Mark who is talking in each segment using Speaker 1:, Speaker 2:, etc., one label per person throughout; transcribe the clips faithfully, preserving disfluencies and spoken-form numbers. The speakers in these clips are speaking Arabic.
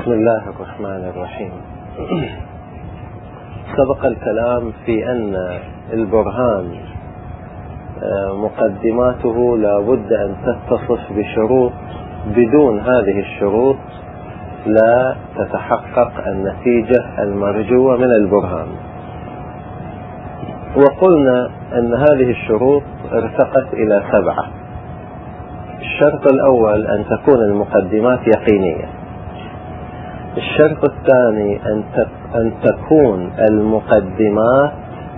Speaker 1: بسم الله الرحمن الرحيم. سبق الكلام في أن البرهان مقدماته لا بد أن تتصف بشروط، بدون هذه الشروط لا تتحقق النتيجة المرجوة من البرهان. وقلنا أن هذه الشروط ارتقت إلى سبعة. الشرط الأول أن تكون المقدمات يقينية. الشرط الثاني أن تكون المقدمات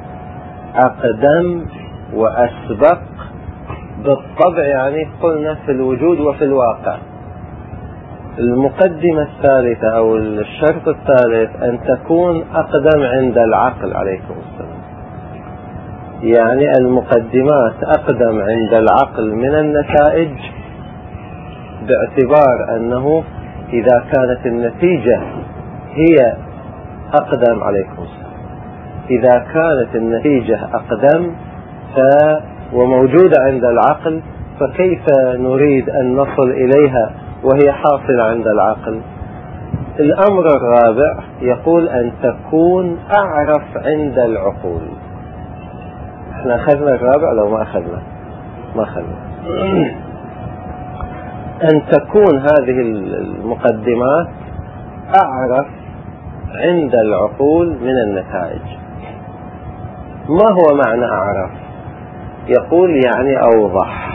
Speaker 1: أقدم وأسبق بالطبع، يعني قلنا في الوجود وفي الواقع. المقدمة الثالثة أو الشرط الثالث أن تكون أقدم عند العقل عليكم السلام، يعني المقدمات أقدم عند العقل من النتائج، باعتبار أنه إذا كانت النتيجة هي أقدم عليكم السلام إذا كانت النتيجة أقدم ف وموجودة عند العقل، فكيف نريد أن نصل إليها وهي حاصلة عند العقل؟ الأمر الرابع يقول أن تكون أعرف عند العقول. احنا أخذنا الرابع لو ما أخذنا ما أخذنا أن تكون هذه المقدمات أعرف عند العقول من النتائج. ما هو معنى أعرف؟ يقول يعني أوضح،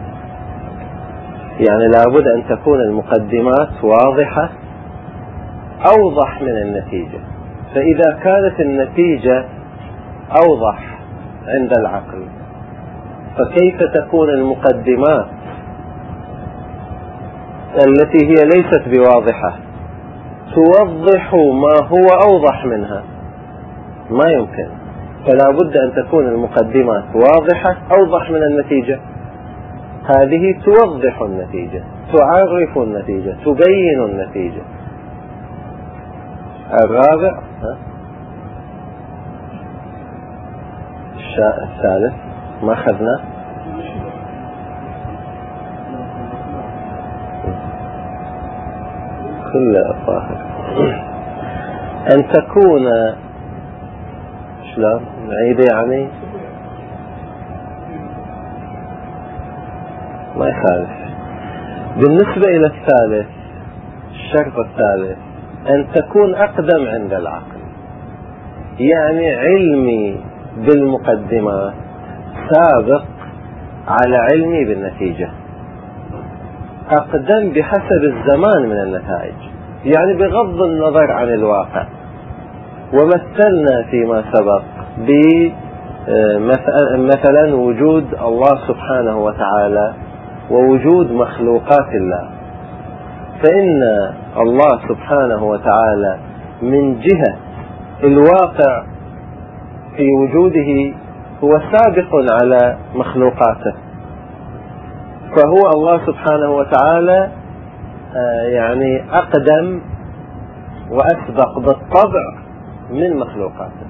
Speaker 1: يعني لابد أن تكون المقدمات واضحة أوضح من النتيجة. فإذا كانت النتيجة أوضح عند العقل، فكيف تكون المقدمات التي هي ليست بواضحة توضح ما هو أوضح منها؟ ما يمكن. فلا بد أن تكون المقدمات واضحة أوضح من النتيجة. هذه توضح النتيجة، تعرف النتيجة، تبين النتيجة. الرابع الثالث ما أخذنا كل الظاهر أن تكون شلون نعيد يعني ما يخالف. بالنسبة إلى الثالث، الشرط الثالث أن تكون أقدم عند العقل، يعني علمي بالمقدمات سابق على علمي بالنتيجة، أقدم بحسب الزمان من النتائج، يعني بغض النظر عن الواقع. ومثلنا فيما سبق بمثلا وجود الله سبحانه وتعالى ووجود مخلوقات الله. فإن الله سبحانه وتعالى من جهة الواقع في وجوده هو سابق على مخلوقاته، فهو الله سبحانه وتعالى يعني أقدم وأسبق بالطبع من مخلوقاته.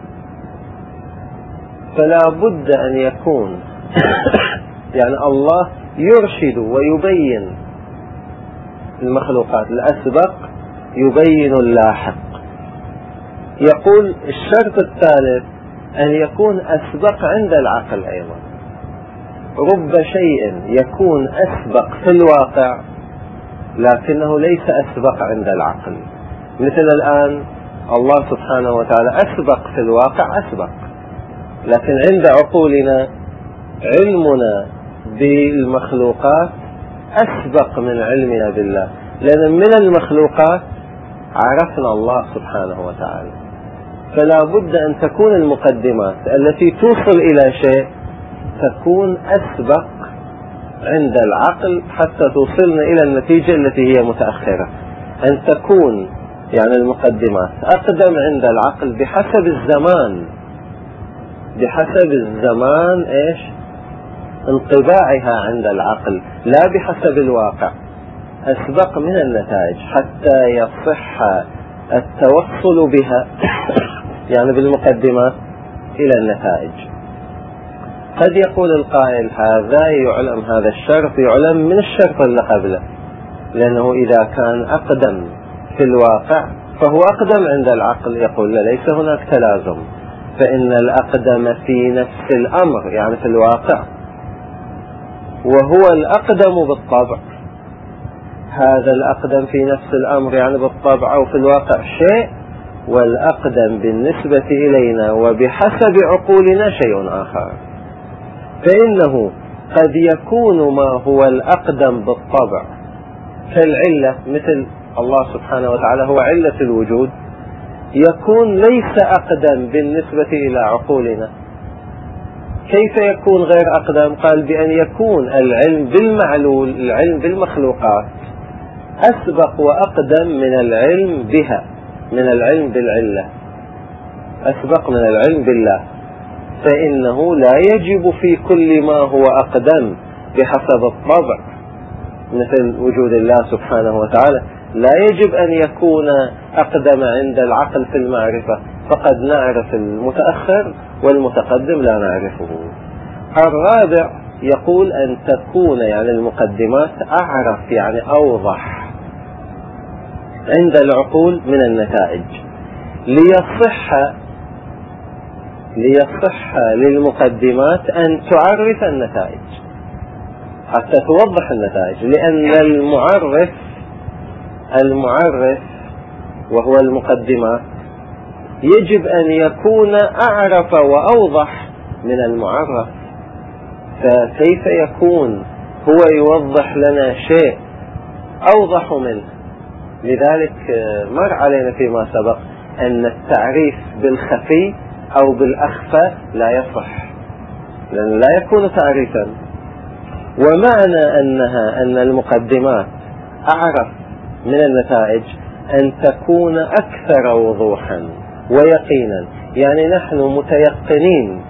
Speaker 1: فلا بد أن يكون يعني الله يرشد ويبين المخلوقات، الأسبق يبين اللاحق. يقول الشرط الثالث أن يكون أسبق عند العقل أيضا. رب شيء يكون أسبق في الواقع لكنه ليس أسبق عند العقل. مثل الآن الله سبحانه وتعالى أسبق في الواقع أسبق، لكن عند عقولنا علمنا بالمخلوقات أسبق من علمنا بالله، لأن من المخلوقات عرفنا الله سبحانه وتعالى. فلا بد أن تكون المقدمات التي توصل إلى شيء تكون أسبق عند العقل حتى توصلنا إلى النتيجة التي هي متأخرة. أن تكون يعني المقدمات أقدم عند العقل بحسب الزمان، بحسب الزمان إيش انطباعها عند العقل، لا بحسب الواقع، أسبق من النتائج حتى يصح التوصل بها يعني بالمقدمات إلى النتائج. قد يقول القائل هذا يعلم، هذا الشرط يعلم من الشرط اللي قبله، لأنه إذا كان أقدم في الواقع فهو أقدم عند العقل، يقول ليس هناك تلازم، فإن الأقدم في نفس الأمر يعني في الواقع وهو الأقدم بالطبع. هذا الأقدم في نفس الأمر يعني بالطبع أو في الواقع شيء، والأقدم بالنسبة إلينا وبحسب عقولنا شيء آخر. فإنه قد يكون ما هو الأقدم بالطبع كالعلة، مثل الله سبحانه وتعالى هو علة الوجود، يكون ليس أقدم بالنسبة إلى عقولنا. كيف يكون غير أقدم؟ قال بأن يكون العلم بالمعلول، العلم بالمخلوقات، أسبق وأقدم من العلم بها، من العلم بالعلة، أسبق من العلم بالله. فإنه لا يجب في كل ما هو أقدم بحسب الطبع مثل وجود الله سبحانه وتعالى، لا يجب أن يكون أقدم عند العقل في المعرفة، فقد نعرف المتأخر والمتقدم لا نعرفه. الرابع يقول أن تكون يعني المقدمات أعرف يعني أوضح عند العقول من النتائج، ليصح ليصح للمقدمات أن تعرف النتائج حتى توضح النتائج، لأن المعرف المعرف وهو المقدمات يجب أن يكون أعرف وأوضح من المعرف، فكيف يكون هو يوضح لنا شيء أوضح منه؟ لذلك مر علينا فيما سبق أن التعريف بالخفي أو بالأخفى لا يصح، لأن لا يكون تعريفا. ومعنى أنها أن المقدمات أعرف من النتائج أن تكون أكثر وضوحا ويقينا، يعني نحن متيقنين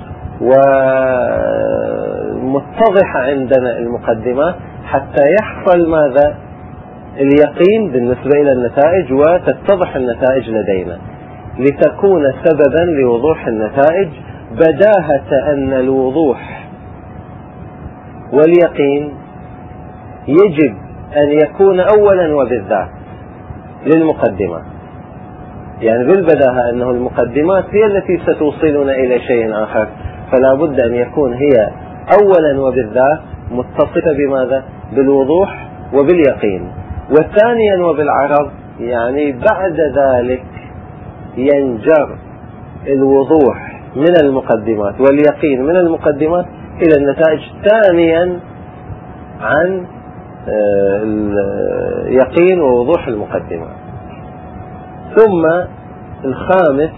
Speaker 1: ومتضح عندنا المقدمات حتى يحصل ماذا؟ اليقين بالنسبة إلى النتائج وتتضح النتائج لدينا، لتكون سببا لوضوح النتائج، بداهة أن الوضوح واليقين يجب أن يكون أولا وبالذات للمقدمات، يعني بالبداهة أنه المقدمات هي التي ستوصلنا إلى شيء آخر، فلا بد أن يكون هي أولا وبالذات متصفة بماذا؟ بالوضوح وباليقين. وثانيا وبالعرض، يعني بعد ذلك ينجر الوضوح من المقدمات واليقين من المقدمات إلى النتائج ثانيا عن اليقين ووضوح المقدمات. ثم الخامس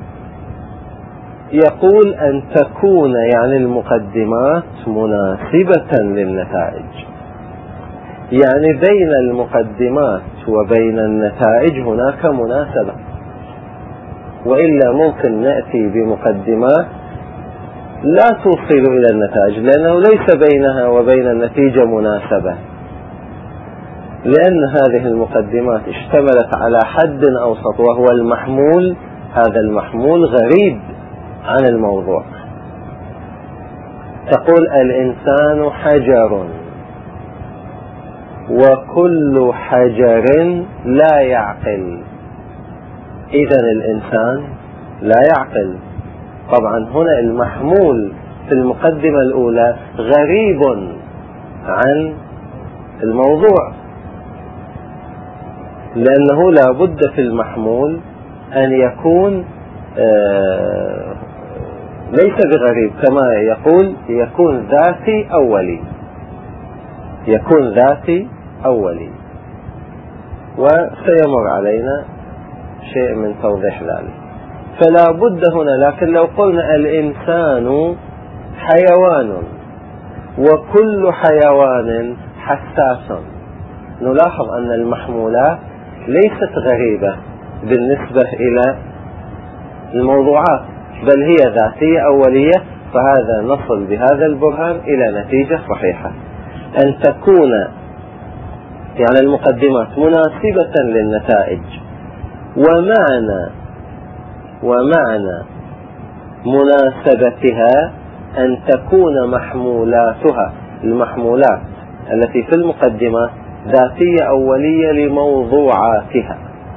Speaker 1: يقول أن تكون يعني المقدمات مناسبة للنتائج، يعني بين المقدمات وبين النتائج هناك مناسبة، وإلا ممكن نأتي بمقدمات لا توصل إلى النتائج لأنه ليس بينها وبين النتيجة مناسبة، لأن هذه المقدمات اشتملت على حد أوسط وهو المحمول، هذا المحمول غريب عن الموضوع. تقول الإنسان حجر وكل حجر لا يعقل، إذن الإنسان لا يعقل. طبعا هنا المحمول في المقدمة الأولى غريب عن الموضوع، لأنه لا بد في المحمول أن يكون آه ليس بغريب، كما يقول يكون ذاتي أولي، يكون ذاتي أولي، وسيمر علينا شيء من توضيح ذلك. فلا بد هنا، لكن لو قلنا الإنسان حيوان وكل حيوان حساس، نلاحظ أن المحمولات ليست غريبة بالنسبة إلى الموضوعات، بل هي ذاتية أولية، فهذا نصل بهذا البرهان إلى نتيجة صحيحة، أن تكون يعني المقدمات مناسبة للنتائج. ومعنى ومعنى مناسبتها أن تكون محمولاتها، المحمولات التي في المقدمة ذاتية أولية لموضوعاتها.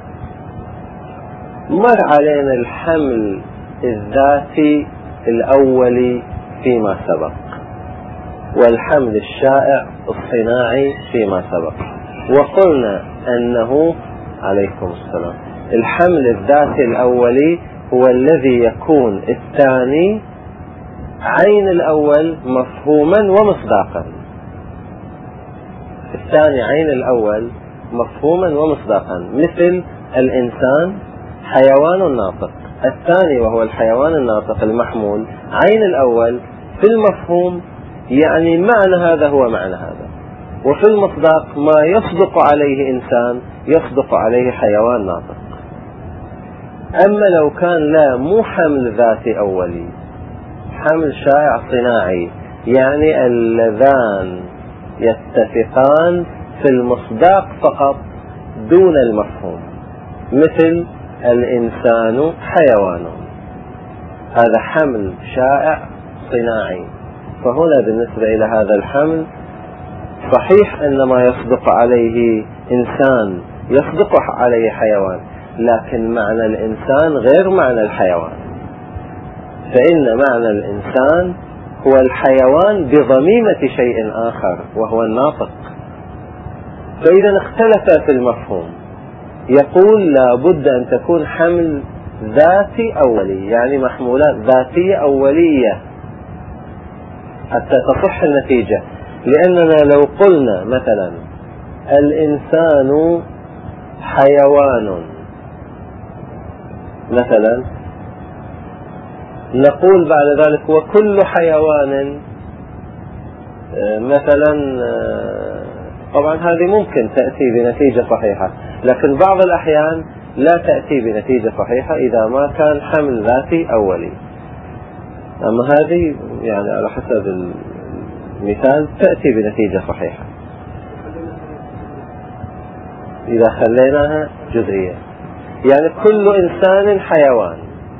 Speaker 1: مر علينا الحمل الذاتي الأولي فيما سبق، والحمل الشائع الصناعي فيما سبق، وقلنا أنه عليكم السلام الحمل الذاتي الأولي هو الذي يكون الثاني عين الأول مفهوما ومصداقا. الثاني عين الأول مفهوما ومصداقا، مثل الإنسان حيوان ناطق. الثاني وهو الحيوان الناطق المحمول عين الأول في المفهوم، يعني معنى هذا هو معنى هذا، وفي المصداق ما يصدق عليه إنسان يصدق عليه حيوان ناطق. أما لو كان لا مو حمل ذاتي أولي، حمل شائع صناعي، يعني اللذان يتفقان في المصداق فقط دون المفهوم، مثل الإنسان حيوان، هذا حمل شائع صناعي. فهنا بالنسبة إلى هذا الحمل صحيح أن ما يصدق عليه إنسان يصدق عليه حيوان، لكن معنى الإنسان غير معنى الحيوان، فإن معنى الإنسان هو الحيوان بضميمة شيء آخر وهو الناطق. فإذا اختلف في المفهوم، يقول لا بد أن تكون حمل ذاتي أولي، يعني محمولات ذاتية أولية حتى تصح النتيجة. لأننا لو قلنا مثلا الإنسان حيوان مثلا، نقول بعد ذلك وكل حيوان مثلا، طبعا هذه ممكن تأتي بنتيجة صحيحة، لكن بعض الأحيان لا تأتي بنتيجة صحيحة إذا ما كان حمل ذاتي أولي. أما هذه يعني على حسب المثال تأتي بنتيجة صحيحة إذا خليناها جزئية. يعني كل إنسان حيوان،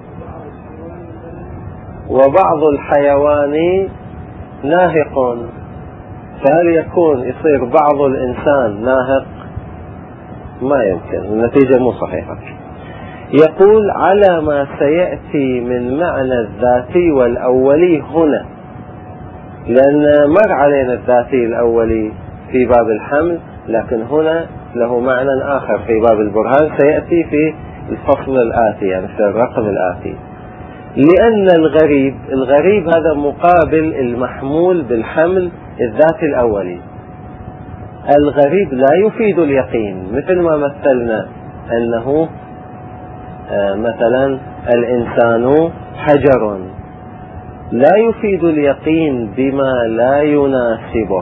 Speaker 1: وبعض الحيوان ناهق، فهل يكون يصير بعض الإنسان ناهق؟ ما يمكن، النتيجة مو صحيحة. يقول على ما سيأتي من معنى الذاتي والأولي هنا، لأن مر علينا الذاتي الأولي في باب الحمل، لكن هنا له معنى آخر في باب البرهان سيأتي في الفصل الآتي، يعني في الرقم الآتي. لأن الغريب الغريب هذا مقابل المحمول بالحمل الذاتي الأولي. الغريب لا يفيد اليقين، مثل ما مثلنا أنه آه مثلا الإنسان حجر، لا يفيد اليقين بما لا يناسبه،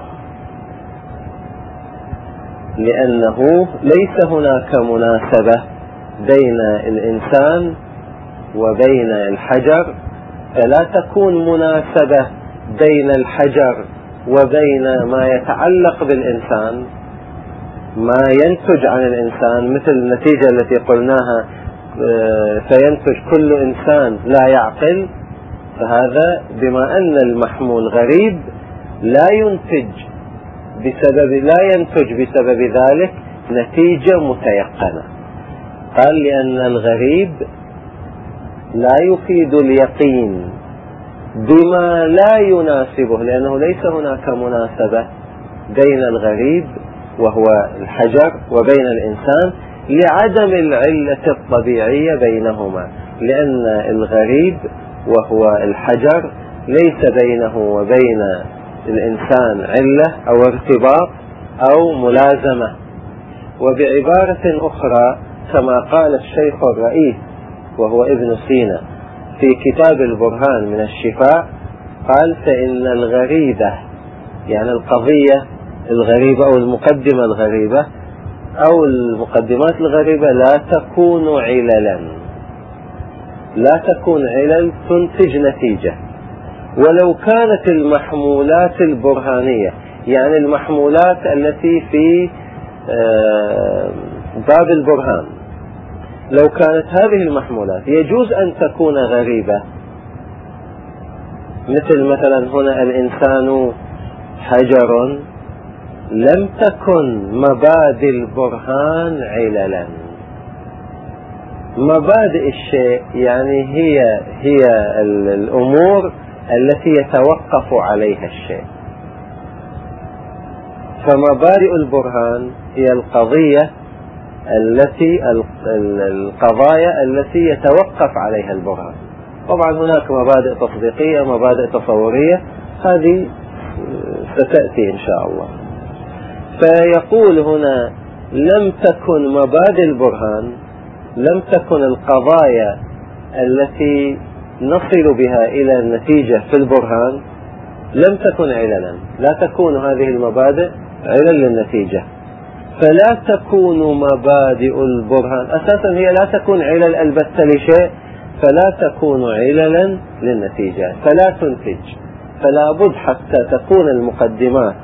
Speaker 1: لأنه ليس هناك مناسبة بين الإنسان وبين الحجر، فلا تكون مناسبة بين الحجر وبين ما يتعلق بالإنسان، ما ينتج عن الإنسان، مثل النتيجة التي قلناها فينتج كل إنسان لا يعقل. فهذا بما أن المحمول غريب لا ينتج بسبب لا ينتج بسبب ذلك نتيجة متيقنة. قال لأن الغريب لا يفيد اليقين بما لا يناسبه، لأنه ليس هناك مناسبة بين الغريب وهو الحجر وبين الإنسان لعدم العلة الطبيعية بينهما، لأن الغريب وهو الحجر ليس بينه وبين الإنسان علة أو ارتباط أو ملازمة. وبعبارة أخرى كما قال الشيخ الرئيس وهو ابن سينا في كتاب البرهان من الشفاء، قال فإن الغريبة، يعني القضية الغريبة أو المقدمة الغريبة أو المقدمات الغريبة لا تكون عللا، لا تكون علل تنتج نتيجة. ولو كانت المحمولات البرهانية، يعني المحمولات التي في باب البرهان، لو كانت هذه المحمولات يجوز أن تكون غريبة، مثل مثلا هنا الإنسان حجر، لم تكن مبادئ البرهان عللا. مبادئ الشيء يعني هي هي الأمور التي يتوقف عليها الشيء. فمبادئ البرهان هي القضية التي القضايا التي يتوقف عليها البرهان. طبعا هناك مبادئ تصديقية، مبادئ تصورية، هذه ستأتي إن شاء الله. فيقول هنا لم تكن مبادئ البرهان، لم تكن القضايا التي نصل بها إلى النتيجة في البرهان لم تكن عللا، لا تكون هذه المبادئ علل للنتيجة. فلا تكون مبادئ البرهان أساسا هي لا تكون علل البتة لشيء، فلا تكون عللا للنتيجة، فلا تنتج. فلا بد حتى تكون المقدمات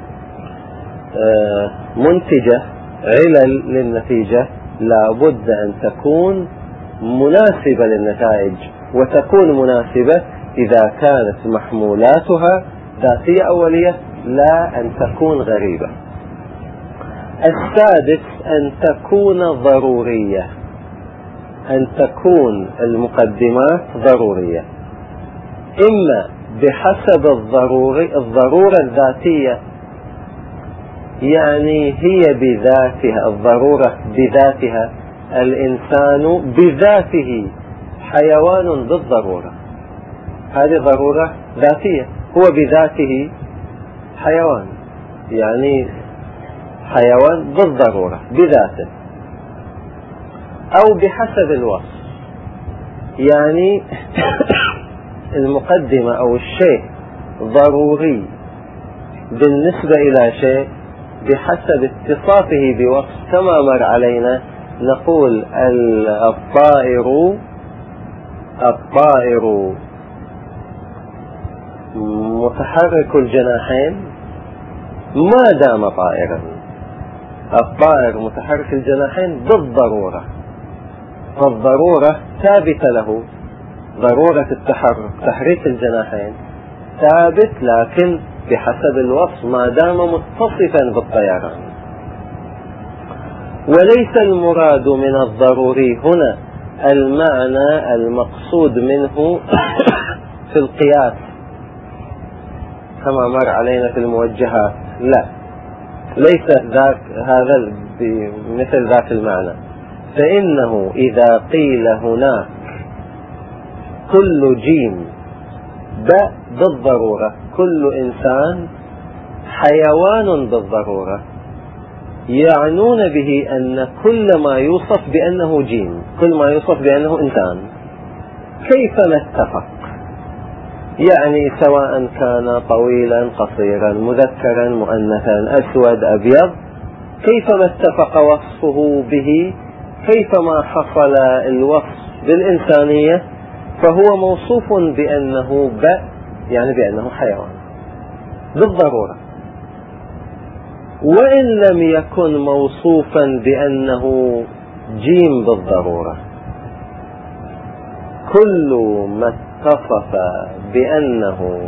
Speaker 1: منتجة علل للنتيجة لا بد أن تكون مناسبة للنتائج، وتكون مناسبة إذا كانت محمولاتها ذاتية أولية، لا أن تكون غريبة. السادس أن تكون ضرورية، أن تكون المقدمات ضرورية، إما بحسب الضروري الضرورة الذاتية، يعني هي بذاتها، الضرورة بذاتها، الإنسان بذاته حيوان بالضرورة، هذه ضرورة ذاتية، هو بذاته حيوان، يعني حيوان بالضرورة بذاته. أو بحسب الوصف، يعني المقدمة أو الشيء ضروري بالنسبة إلى شيء بحسب اتصافه بوصف، كما مر علينا نقول الطائر الطائر متحرك الجناحين ما دام طائرا، الطائر متحرك الجناحين بالضرورة، فالضرورة ثابتة له، ضرورة التحرك تحريك الجناحين ثابت، لكن بحسب الوصف ما دام متصفا بالطيران. وليس المراد من الضروري هنا المعنى المقصود منه في القياس كما مر علينا في الموجهات، لا، ليس ذاك هذا بمثل ذاك المعنى. فإنه إذا قيل هناك كل جيم باء بالضرورة، كل إنسان حيوان بالضرورة، يعنون به أن كل ما يوصف بأنه جيم، كل ما يوصف بأنه إنسان كيفما اتفق، يعني سواء كان طويلا قصيرا مذكرا مؤنثا أسود أبيض، كيفما اتفق وصفه به، كيفما حصل الوصف بالإنسانية، فهو موصوف بأنه باء، يعني بأنه حيوان بالضرورة. وإن لم يكن موصوفا بأنه جيم بالضرورة، كل ما اتصف بأنه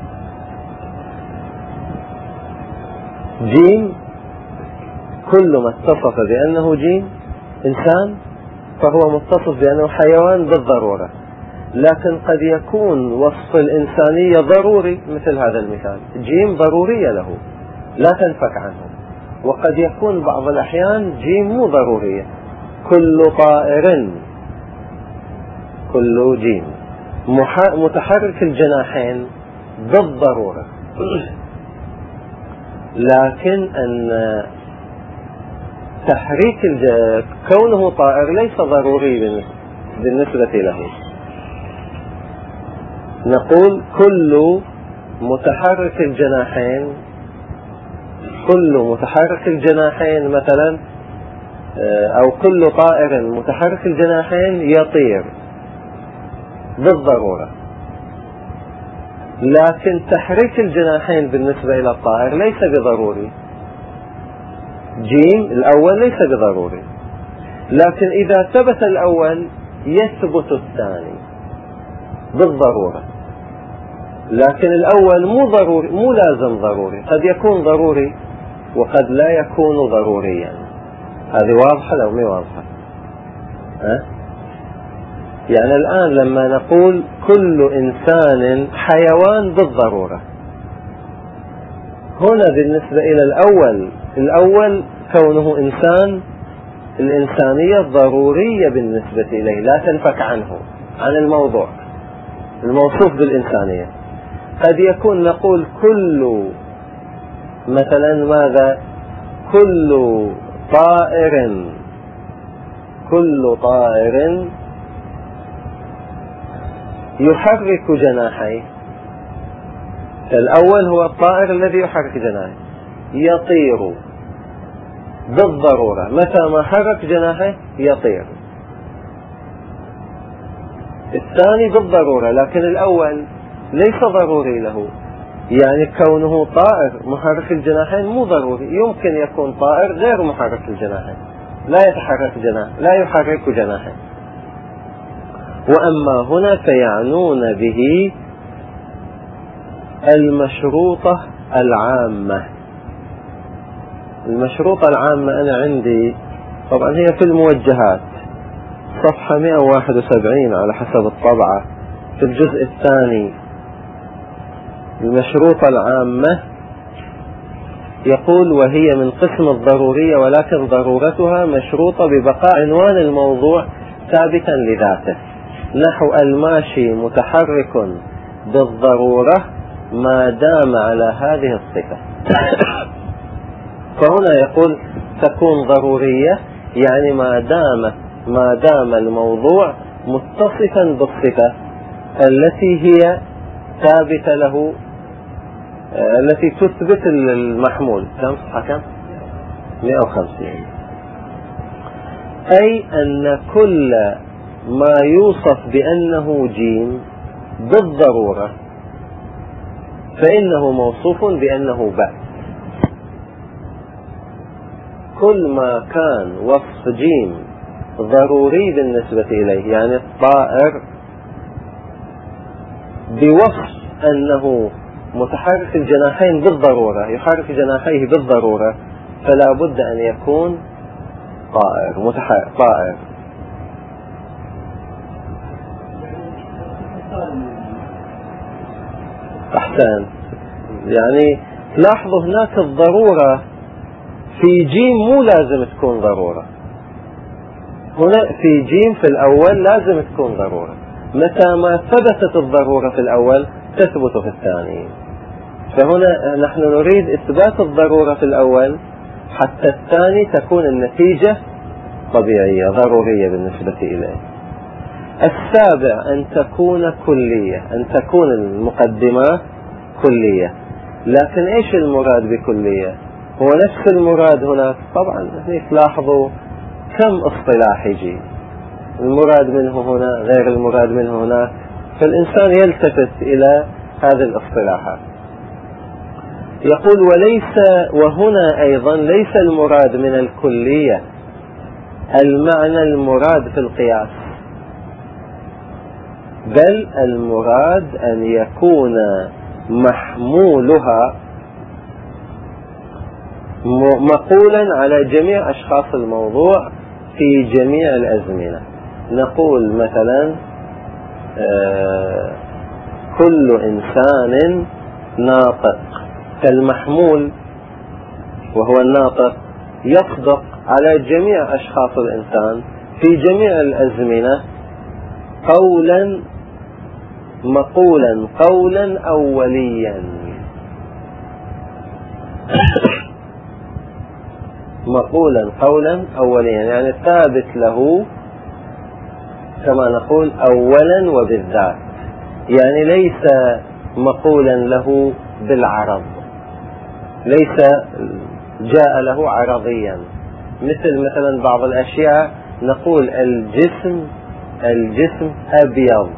Speaker 1: جيم، كل ما اتصف بأنه جيم إنسان فهو متصف بأنه حيوان بالضرورة. لكن قد يكون وصف الإنسانية ضروري، مثل هذا المثال جيم ضرورية له لا تنفك عنه، وقد يكون بعض الأحيان جيم مو ضرورية، كل طائر، كل جيم متحرك الجناحين بالضرورة. لكن أن تحريك كونه طائر ليس ضروري بالنسبة له. نقول كل متحرك الجناحين، كل متحرك الجناحين مثلا، أو كل طائر متحرك الجناحين يطير بالضرورة. لكن تحريك الجناحين بالنسبة إلى الطائر ليس بضروري، جيم الأول ليس بضروري، لكن إذا ثبت الأول يثبت الثاني بالضرورة. لكن الأول مو ضروري، مو لازم ضروري، قد يكون ضروري وقد لا يكون ضروريا. هذه واضحة لو مي واضحة؟ أه؟ يعني الآن لما نقول كل إنسان حيوان بالضرورة، هنا بالنسبة إلى الأول الأول كونه إنسان، الإنسانية ضرورية بالنسبة إليه، لا تنفك عنه عن الموضوع الموصوف بالإنسانية. قد يكون نقول كل مثلا ماذا؟ كل طائر كل طائر يحرك جناحيه. الأول هو الطائر الذي يحرك جناحيه، يطير بالضرورة، متى ما حرك جناحه يطير. الثاني بالضرورة، لكن الأول ليس ضروري له، يعني كونه طائر محرك الجناحين مو ضروري، يمكن يكون طائر غير محرك الجناحين، لا يتحرك جناح لا يحرك جناحه. وأما هنا فيعنون به المشروطة العامة. المشروطة العامة أنا عندي طبعا هي في الموجهات صفحة مئة وواحد وسبعين على حسب الطبعة في الجزء الثاني. المشروطة العامة يقول: وهي من قسم الضرورية، ولكن ضرورتها مشروطة ببقاء عنوان الموضوع ثابتا لذاته، نحو الماشي متحرك بالضرورة ما دام على هذه الصفة. فهنا يقول تكون ضرورية، يعني ما دام ما دام الموضوع متصفا بالصفة التي هي ثابتة له، التي تثبت المحمول. كم حكم؟ مئة وخمسين. أي أن كل ما يوصف بأنه جيم بالضرورة فإنه موصوف بأنه باء. كل ما كان وصف جيم ضروري بالنسبة إليه، يعني الطائر بوصف أنه متحرك الجناحين بالضرورة، يحرك جناحيه بالضرورة، فلا بد أن يكون طائر متحرك طائر. أحسن. يعني لاحظوا هناك الضرورة في جيم مو لازم تكون ضرورة، هنا في جيم في الأول لازم تكون ضرورة، متى ما ثبتت الضرورة في الأول تثبت في الثاني. فهنا نحن نريد إثبات الضرورة في الأول حتى الثاني تكون النتيجة طبيعية ضرورية بالنسبة إليه. السابع أن تكون كلية، أن تكون المقدمات كلية. لكن إيش المراد بكلية؟ هو نفس المراد هناك. طبعا لاحظوا كم اصطلاح يجي، المراد منه هنا غير المراد منه هناك، فالإنسان يلتفت إلى هذه الاصطلاحات. يقول: وليس وهنا أيضا ليس المراد من الكلية المعنى المراد في القياس، بل المراد أن يكون محمولها مقولا على جميع أشخاص الموضوع في جميع الأزمنة. نقول مثلا آه كل إنسان ناطق، فالمحمول وهو الناطق يصدق على جميع أشخاص الإنسان في جميع الأزمنة قولا مقولا قولا أوليا مقولا قولا أوليا، يعني ثابت له كما نقول أولا وبالذات، يعني ليس مقولا له بالعرض، ليس جاء له عرضيا، مثل مثلا بعض الأشياء نقول الجسم الجسم أبيض،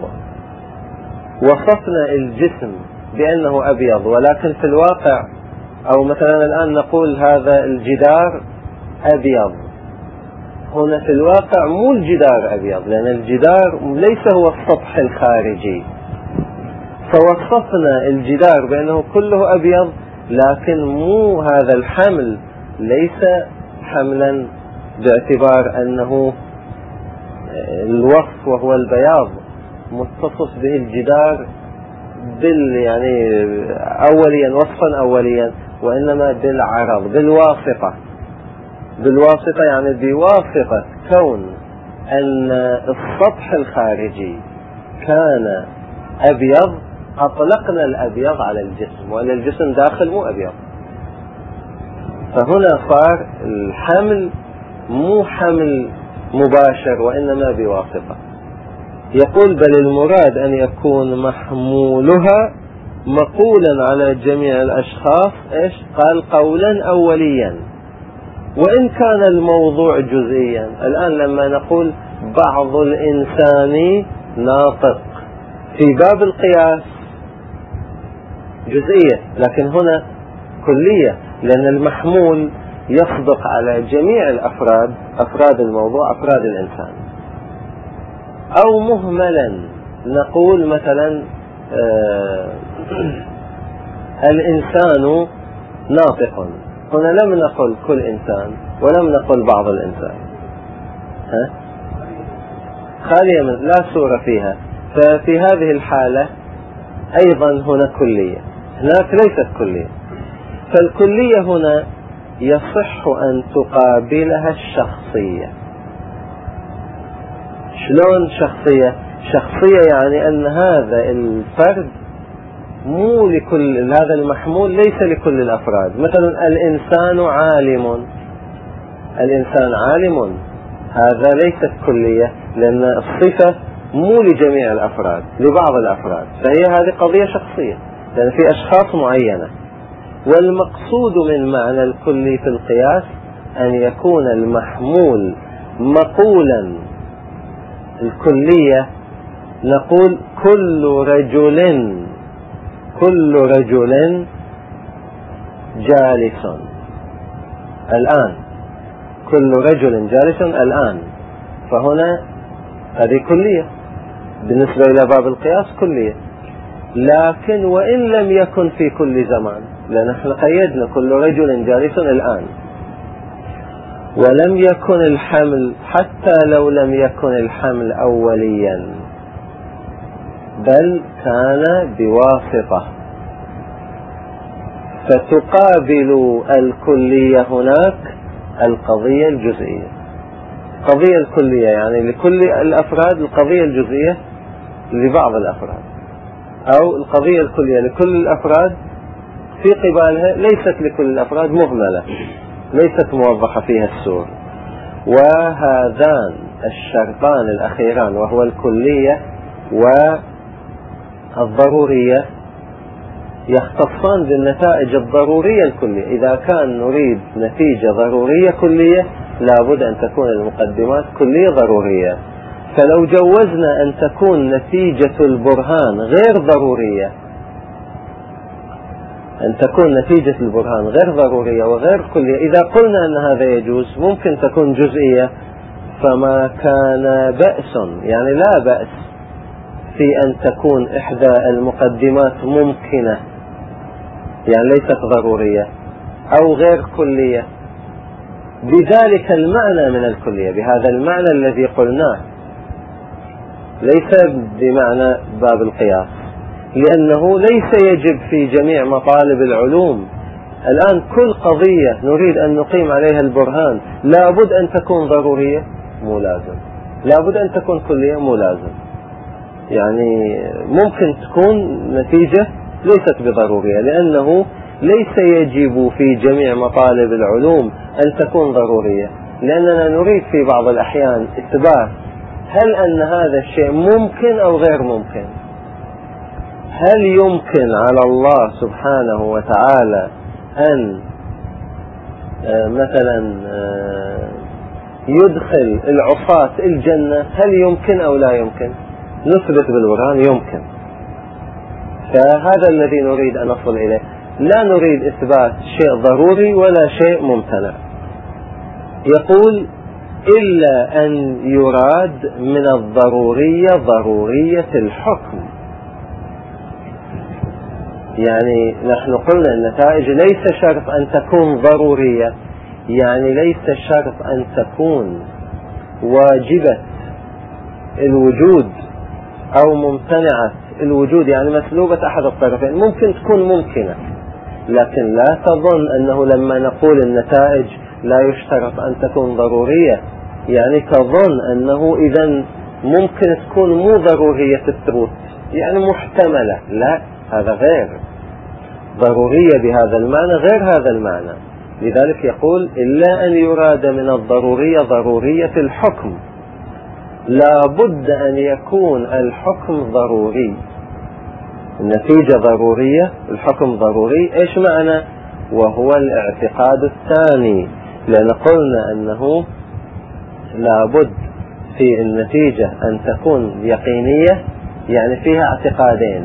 Speaker 1: وصفنا الجسم بأنه أبيض، ولكن في الواقع أو مثلا الآن نقول هذا الجدار أبيض، هنا في الواقع مو الجدار أبيض، لأن الجدار ليس هو السطح الخارجي، فوصفنا الجدار بأنه كله أبيض لكن مو هذا الحمل ليس حملا باعتبار أنه الوصف وهو البياض متصف به الجدار بال يعني أوليا وصفا أوليا، وإنما بالعرض بالواسطة بالواسطة يعني بواسطة كون أن السطح الخارجي كان أبيض أطلقنا الأبيض على الجسم، وأن الجسم داخل مو أبيض. فهنا صار الحمل مو حمل مباشر وإنما بواسطة. يقول بل المراد أن يكون محمولها مقولا على جميع الأشخاص. إيش قال؟ قولا أوليا وإن كان الموضوع جزئيا. الآن لما نقول بعض الإنسان ناطق في باب القياس جزئية، لكن هنا كلية، لأن المحمول يصدق على جميع الأفراد، أفراد الموضوع، أفراد الإنسان. أو مهملا نقول مثلا آه الإنسان ناطق، هنا لم نقل كل إنسان ولم نقل بعض الإنسان، ها؟ خالية من لا صورة فيها. ففي هذه الحالة أيضا هنا كلية، هناك ليست كلية. فالكلية هنا يصح أن تقابلها الشخصية. شلون شخصية؟ شخصية يعني أن هذا الفرد مو لكل، هذا المحمول ليس لكل الأفراد. مثلا الإنسان عالم، الإنسان عالم، هذا ليست كلية، لأن الصفة مو لجميع الأفراد، لبعض الأفراد، فهي هذه قضية شخصية، لأن في أشخاص معينة. والمقصود من معنى الكلي في القياس أن يكون المحمول مقولا. الكلية نقول كل رجل كل رجل جالس الآن، كل رجل جالس الآن، فهنا هذه كلية بالنسبة إلى باب القياس كلية. لكن وإن لم يكن في كل زمان، لأن نحن قيدنا كل رجل جالس الآن، ولم يكن الحمل، حتى لو لم يكن الحمل أوليا بل كان بواسطة، فتقابل الكلية هناك القضية الجزئية. القضية الكلية يعني لكل الأفراد، القضية الجزئية لبعض الأفراد، أو القضية الكلية لكل الأفراد في قبالها ليست لكل الأفراد، مهملة، ليست موضحة فيها السور. وهذان الشرطان الأخيران، وهو الكلية والضرورية، يختصان بالنتائج الضرورية الكلية. إذا كان نريد نتيجة ضرورية كلية لابد أن تكون المقدمات كلية ضرورية. فلو جوزنا أن تكون نتيجة البرهان غير ضرورية، أن تكون نتيجة البرهان غير ضرورية وغير كلية، إذا قلنا أن هذا يجوز ممكن تكون جزئية، فما كان بأس، يعني لا بأس في أن تكون إحدى المقدمات ممكنة، يعني ليست ضرورية أو غير كلية بذلك المعنى من الكلية، بهذا المعنى الذي قلناه، ليس بمعنى باب القياس، لأنه ليس يجب في جميع مطالب العلوم. الآن كل قضية نريد أن نقيم عليها البرهان لابد أن تكون ضرورية، مو لازم. لابد أن تكون كلية، مو لازم. يعني ممكن تكون نتيجة ليست بضرورية، لأنه ليس يجب في جميع مطالب العلوم أن تكون ضرورية، لأننا نريد في بعض الأحيان إثبات هل أن هذا الشيء ممكن أو غير ممكن. هل يمكن على الله سبحانه وتعالى أن مثلا يدخل العصاة الجنة؟ هل يمكن أو لا يمكن؟ نثبت بالبرهان يمكن. فهذا الذي نريد أن نصل إليه، لا نريد إثبات شيء ضروري ولا شيء ممتنع. يقول إلا أن يراد من الضرورية ضرورية الحكم. يعني نحن قلنا النتائج ليس شرط أن تكون ضرورية، يعني ليس شرط أن تكون واجبة الوجود أو ممتنعة الوجود، يعني مسلوبة أحد الطرفين. ممكن تكون ممكنة، لكن لا تظن أنه لما نقول النتائج لا يشترط أن تكون ضرورية يعني تظن أنه إذن ممكن تكون مو ضرورية الثبوت، يعني محتملة. لا، هذا غير ضرورية بهذا المعنى، غير هذا المعنى. لذلك يقول إلا أن يراد من الضرورية ضرورية الحكم، لا بد أن يكون الحكم ضروري، النتيجة ضرورية، الحكم ضروري. إيش معنى؟ وهو الاعتقاد الثاني، لأن قلنا أنه لا بد في النتيجة أن تكون يقينية، يعني فيها اعتقادين.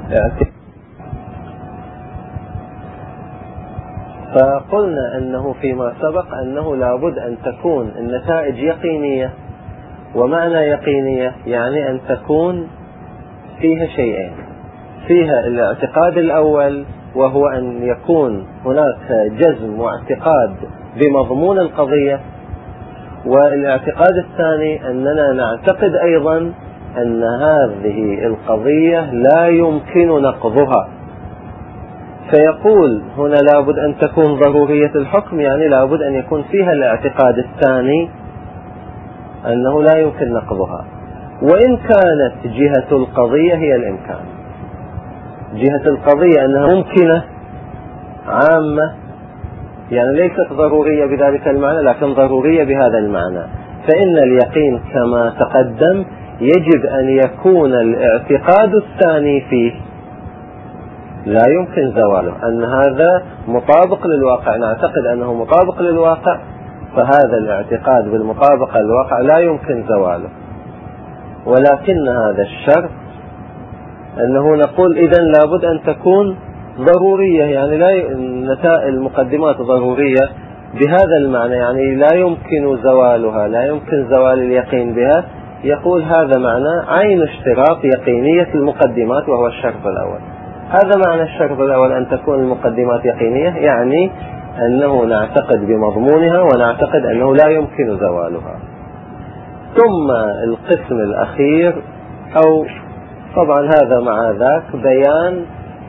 Speaker 1: فقلنا أنه فيما سبق أنه لا بد أن تكون النتائج يقينية، ومعنى يقينية يعني أن تكون فيها شيئين، فيها الاعتقاد الأول وهو أن يكون هناك جزم واعتقاد بمضمون القضية، والاعتقاد الثاني أننا نعتقد أيضا أن هذه القضية لا يمكن نقضها. فيقول هنا لابد أن تكون ضرورية الحكم، يعني لابد أن يكون فيها الاعتقاد الثاني أنه لا يمكن نقضها، وإن كانت جهة القضية هي الإمكان. جهة القضية أنها ممكنة عامة، يعني ليست ضرورية بذلك المعنى لكن ضرورية بهذا المعنى. فإن اليقين كما تقدم يجب أن يكون الاعتقاد الثاني فيه لا يمكن زواله، أن هذا مطابق للواقع، نعتقد أنه مطابق للواقع، فهذا الاعتقاد بالمطابقة للواقع لا يمكن زواله. ولكن هذا الشرط أنه نقول إذن لابد أن تكون ضرورية، يعني لا نتائج المقدمات ضرورية بهذا المعنى، يعني لا يمكن زوالها، لا يمكن زوال اليقين بها. يقول هذا معنى عين اشتراط يقينية المقدمات، وهو الشرط الأول. هذا معنى الشرط الأول، أن تكون المقدمات يقينية، يعني أنه نعتقد بمضمونها ونعتقد أنه لا يمكن زوالها. ثم القسم الأخير، أو طبعا هذا مع ذاك، بيان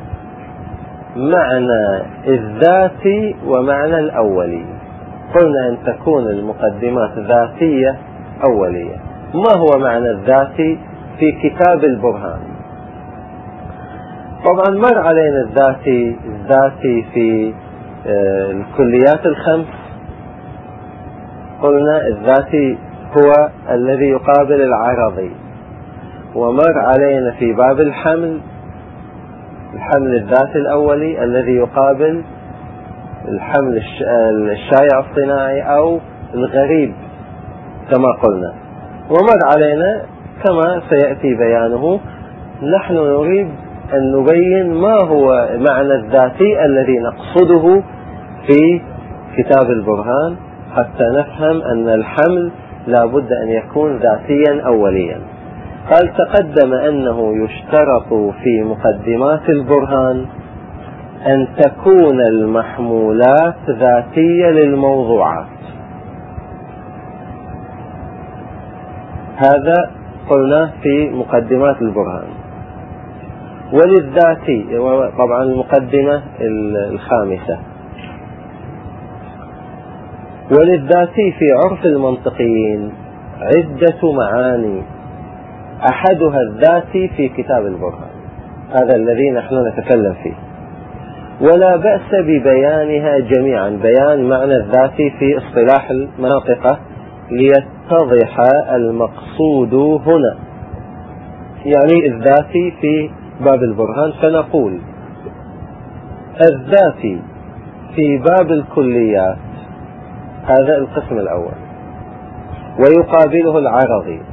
Speaker 1: معنى الذاتي ومعنى الأولي. قلنا أن تكون المقدمات ذاتية أولية. ما هو معنى الذاتي في كتاب البرهان؟ طبعا مر علينا الذاتي الذاتي في الكليات الخمس. قلنا الذاتي هو الذي يقابل العرضي، ومر علينا في باب الحمل الحمل الذاتي الأولي الذي يقابل الحمل الشائع الصناعي أو الغريب كما قلنا. ومر علينا كما سيأتي بيانه، نحن نريد أن نبين ما هو معنى الذاتي الذي نقصده في كتاب البرهان، حتى نفهم أن الحمل لا بد أن يكون ذاتيا أوليا. قال تقدم أنه يشترط في مقدمات البرهان أن تكون المحمولات ذاتية للموضوعات. هذا قلنا في مقدمات البرهان. وللذاتي، طبعا المقدمة الخامسة، وللذاتي في عرف المنطقيين عدة معاني، أحدها الذاتي في كتاب البرهان، هذا الذي نحن نتكلم فيه، ولا بأس ببيانها جميعا، بيان معنى الذاتي في اصطلاح المناطق ليتضح المقصود هنا، يعني الذاتي في باب البرهان. فنقول الذاتي في باب الكليات هذا القسم الأول، ويقابله العرضي.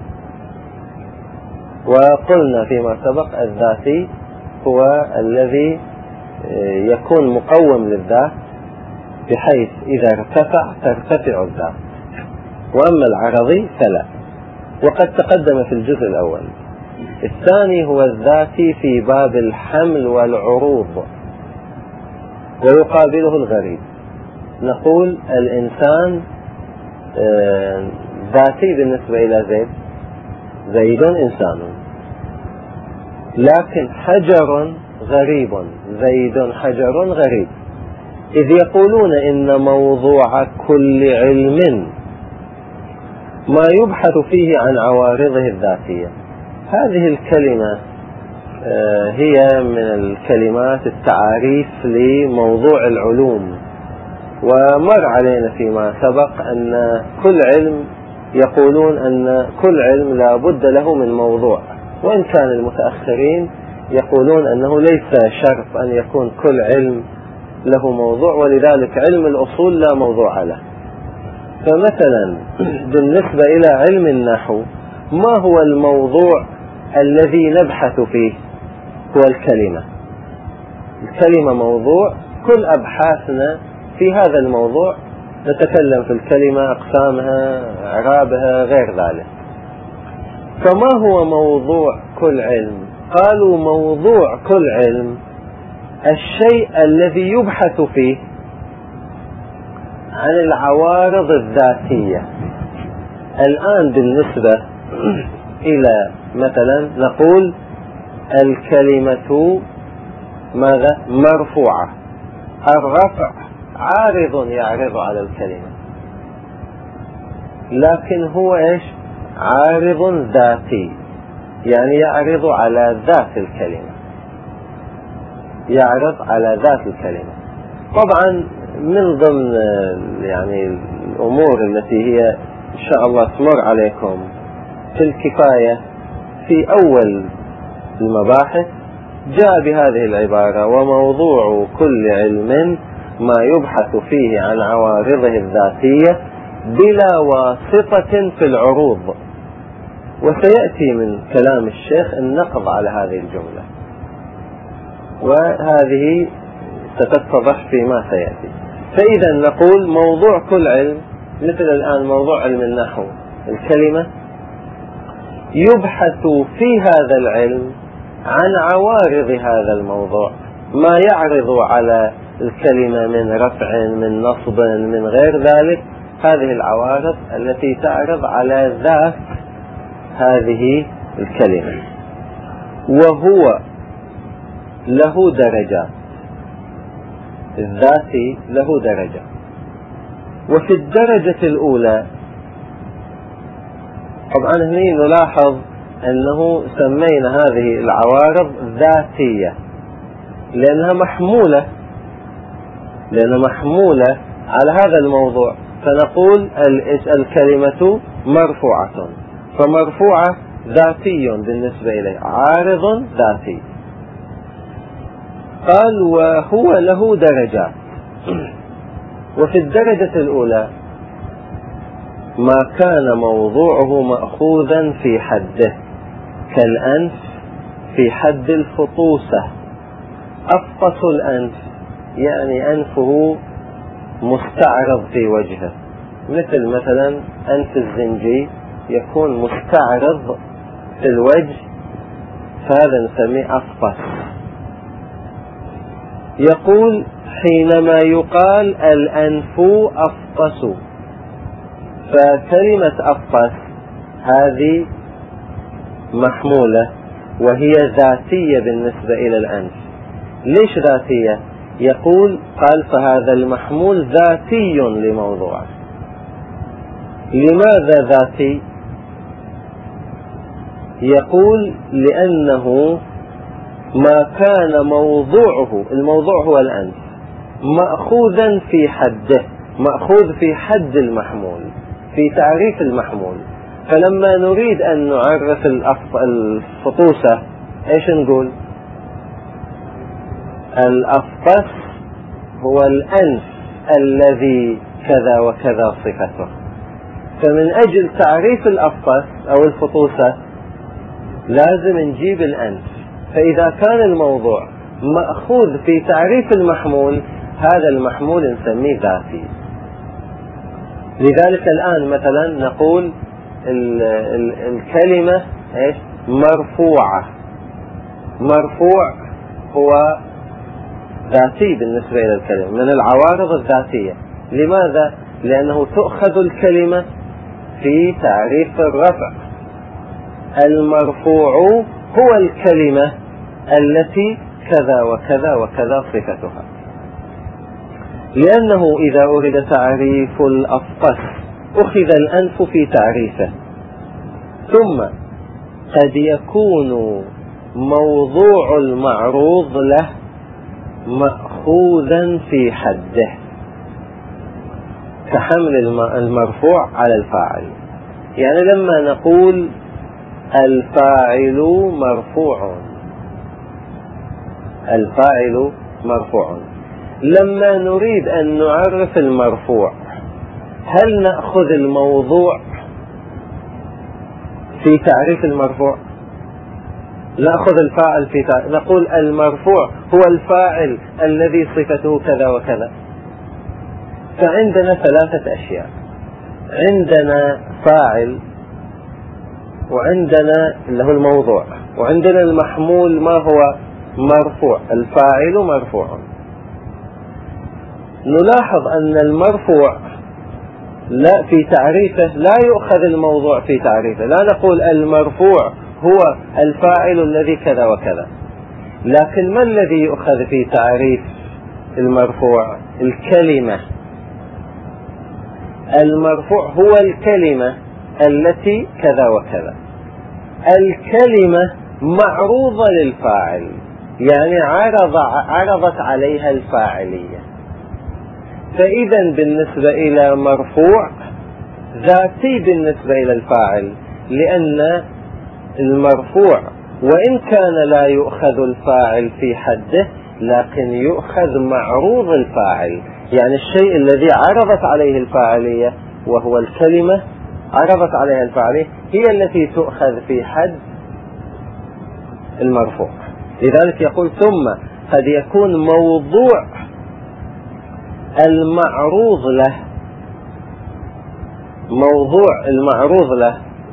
Speaker 1: وقلنا فيما سبق الذاتي هو الذي يكون مقوم للذات بحيث إذا ارتفع ترتفع الذات، وأما العرضي فلا. وقد تقدم في الجزء الأول. الثاني هو الذاتي في باب الحمل والعروض، ويقابله الغريب. نقول الإنسان ذاتي بالنسبة إلى زيد، زيد إنسان، لكن حجر غريب، زيد حجر غريب، إذ يقولون إن موضوع كل علم ما يبحث فيه عن عوارضه الذاتية. هذه الكلمة هي من الكلمات التعاريف لموضوع العلوم، ومر علينا فيما سبق أن كل علم يقولون أن كل علم لا بد له من موضوع، وإن كان المتأخرين يقولون أنه ليس شرط أن يكون كل علم له موضوع، ولذلك علم الأصول لا موضوع له. فمثلا بالنسبة إلى علم النحو، ما هو الموضوع الذي نبحث فيه؟ هو الكلمة. الكلمة موضوع، كل أبحاثنا في هذا الموضوع، نتكلم في الكلمة، أقسامها، إعرابها، غير ذلك. فما هو موضوع كل علم؟ قالوا موضوع كل علم الشيء الذي يبحث فيه عن العوارض الذاتية. الآن بالنسبة إلى مثلا نقول الكلمة ماذا؟ مرفوعة. الرفع عارض يعرض على الكلمة، لكن هو إيش؟ عارض ذاتي، يعني يعرض على ذات الكلمة، يعرض على ذات الكلمة. طبعا من ضمن يعني الأمور التي هي إن شاء الله تمر عليكم في الكفاية في أول المباحث جاء بهذه العبارة: وموضوع كل علم ما يبحث فيه عن عوارضه الذاتية بلا واسطة في العروض. وسيأتي من كلام الشيخ النقض على هذه الجملة، وهذه ستتضح فيما سيأتي. فإذا نقول موضوع كل علم، مثل الآن موضوع علم النحو الكلمة، يبحث في هذا العلم عن عوارض هذا الموضوع، ما يعرض على الكلمة من رفع، من نصب، من غير ذلك، هذه العوارض التي تعرض على ذات هذه الكلمة. وهو له درجات، الذاتي له درجة. وفي الدرجة الأولى طبعا هنا نلاحظ أنه سمينا هذه العوارض ذاتية لأنها محمولة لأنها محمولة على هذا الموضوع، فنقول الكلمة مرفوعة، فمرفوعة ذاتي بالنسبة إليه، عارض ذاتي. قال وهو له درجات. وفي الدرجة الأولى ما كان موضوعه مأخوذا في حده، كالأنف في حد الفطوسة. أفطس الأنف يعني أنفه مستعرض في وجهه، مثل مثلا أنف الزنجي يكون مستعرض في الوجه، فهذا نسميه أفطس. يقول حينما يقال الأنف أفطس، فكلمة أفطس هذه محمولة وهي ذاتية بالنسبة إلى الأنف. ليش ذاتية؟ يقول قال فهذا المحمول ذاتي لموضوعه. لماذا ذاتي؟ يقول لأنه ما كان موضوعه، الموضوع هو الأنف، مأخوذا في حده، مأخوذ في حد المحمول، في تعريف المحمول. فلما نريد أن نعرف الفطوسة إيش نقول؟ الأفطس هو الأنف الذي كذا وكذا صفته. فمن أجل تعريف الأفطس أو الفطوسة لازم نجيب الأنف. فإذا كان الموضوع مأخوذ في تعريف المحمول، هذا المحمول نسميه ذاتي. لذلك الآن مثلا نقول ال ال الكلمة إيش؟ مرفوعة. مرفوع هو ذاتي بالنسبة إلى الكلمة، من العوارض الذاتية. لماذا؟ لأنه تؤخذ الكلمة في تعريف الرفع. المرفوع هو الكلمة التي كذا وكذا وكذا صفتها. لأنه إذا أريد تعريف الأفقس أخذ الأنف في تعريفه، ثم قد يكون موضوع المعروض له مأخوذا في حده، كحمل المرفوع على الفاعل. يعني لما نقول الفاعل مرفوع، الفاعل مرفوع، لما نريد أن نعرف المرفوع هل نأخذ الموضوع في تعريف المرفوع؟ نأخذ الفاعل في تعريف، نقول المرفوع هو الفاعل الذي صفته كذا وكذا. فعندنا ثلاثة أشياء، عندنا فاعل، وعندنا اللي هو الموضوع، وعندنا المحمول ما هو مرفوع. الفاعل مرفوع. نلاحظ أن المرفوع لا في تعريفه لا يؤخذ الموضوع في تعريفه. لا نقول المرفوع هو الفاعل الذي كذا وكذا، لكن ما الذي يؤخذ في تعريف المرفوع؟ الكلمة. المرفوع هو الكلمة التي كذا وكذا. الكلمة معروضة للفاعل، يعني عرض عرضت عليها الفاعلية. فإذا بالنسبة إلى مرفوع ذاتي بالنسبة إلى الفاعل، لأن المرفوع وإن كان لا يؤخذ الفاعل في حده لكن يؤخذ معروض الفاعل، يعني الشيء الذي عرضت عليه الفاعلية وهو الكلمة عرضت عليها الفاعلية هي التي تؤخذ في حد المرفوع. لذلك يقول ثم قد يكون موضوع المعروض له، موضوع المعروض له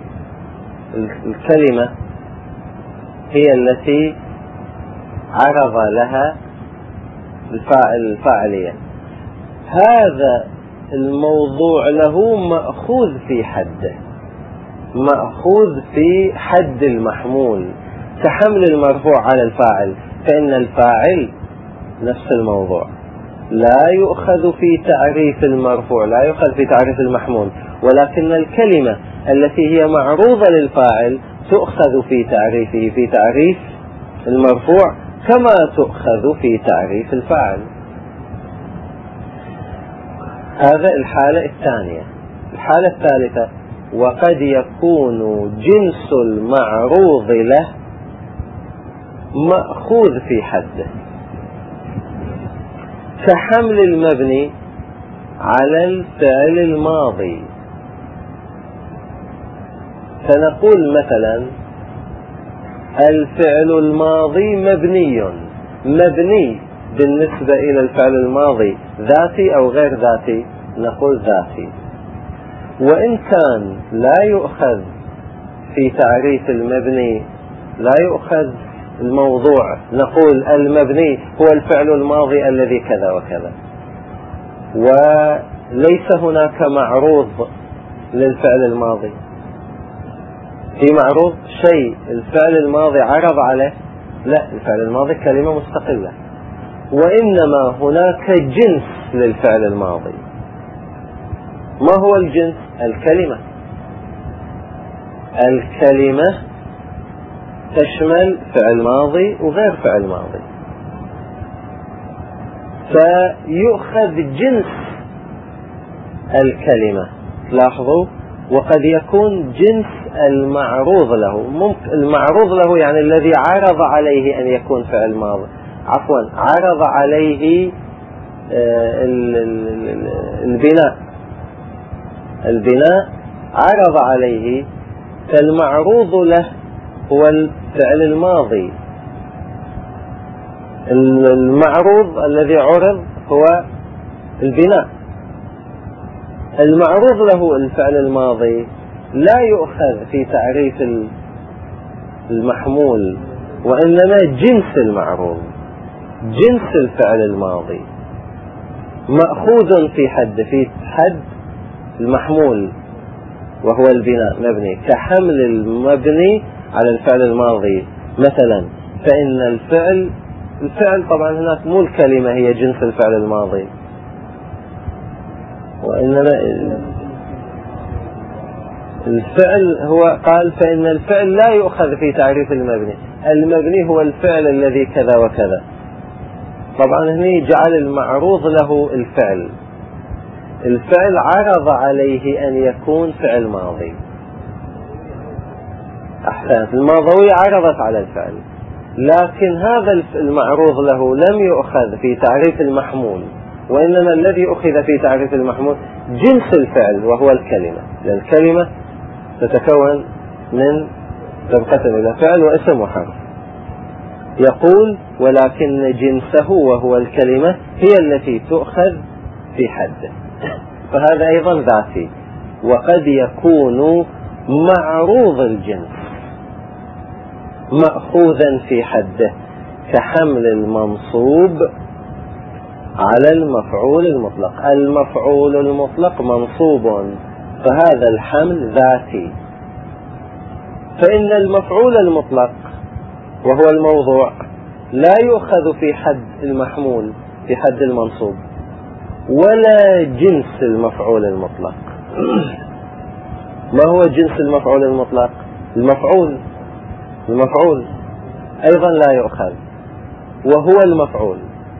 Speaker 1: الكلمة هي التي عرض لها الفاعلية. هذا الموضوع له مأخوذ في حده، مأخوذ في حد المحمول، كحمل المرفوع على الفاعل. فإن الفاعل نفس الموضوع لا يؤخذ في تعريف المرفوع، لا يؤخذ في تعريف المحمول، ولكن الكلمة التي هي معروضة للفاعل تؤخذ في تعريفه في تعريف المرفوع كما تؤخذ في تعريف الفاعل. هذا الحالة الثانية. الحالة الثالثة وقد يكون جنس المعروض له مأخوذ في حده، كحمل المبني على الفعل الماضي. فنقول مثلا الفعل الماضي مبني. مبني بالنسبة إلى الفعل الماضي ذاتي أو غير ذاتي؟ نقول ذاتي. وإن كان لا يؤخذ في تعريف المبني، لا يؤخذ الموضوع، نقول المبني هو الفعل الماضي الذي كذا وكذا، وليس هناك معروض للفعل الماضي. في معروض شيء الفعل الماضي عرض عليه؟ لا، الفعل الماضي كلمة مستقلة، وإنما هناك جنس للفعل الماضي. ما هو الجنس؟ الكلمة. الكلمة تشمل فعل ماضي وغير فعل ماضي، فيؤخذ جنس الكلمة. لاحظوا، وقد يكون جنس المعروض له. ممكن المعروض له يعني الذي عرض عليه أن يكون فعل ماضي، عفوا عرض عليه البناء. البناء عرض عليه، فالمعروض له هو الفعل الماضي. المعروض الذي عرض هو البناء. المعروض له الفعل الماضي لا يؤخذ في تعريف المحمول، وإنما جنس المعروض، جنس الفعل الماضي مأخوذ في حد في حد المحمول وهو البناء مبني، كحمل المبني على الفعل الماضي. مثلا فإن الفعل الفعل طبعا هناك مو الكلمة هي جنس الفعل الماضي، وإنما الفعل هو قال فإن الفعل لا يؤخذ في تعريف المبني، المبني هو الفعل الذي كذا وكذا. طبعا هنا جعل المعروض له الفعل، الفعل عرض عليه أن يكون فعل ماضي. أحسنت، الماضوية عرضت على الفعل، لكن هذا المعروض له لم يؤخذ في تعريف المحمول، وإنما الذي أخذ في تعريف المحمول جنس الفعل وهو الكلمة، لأن الكلمة تتكون من تنقسم إلى فعل واسم وحرف. يقول ولكن جنسه وهو الكلمة هي التي تؤخذ في حده، فهذا أيضا ذاتي، وقد يكون معروض الجنس مأخوذا في حده كحمل المنصوب على المفعول المطلق. المفعول المطلق منصوب، فهذا الحمل ذاتي. فإن المفعول المطلق وهو الموضوع لا يؤخذ في حد المحمول في حد المنصوب ولا جنس المفعول المطلق. ما هو جنس المفعول المطلق؟ المفعول المفعول أيضا لا يؤخذ وهو المفعول،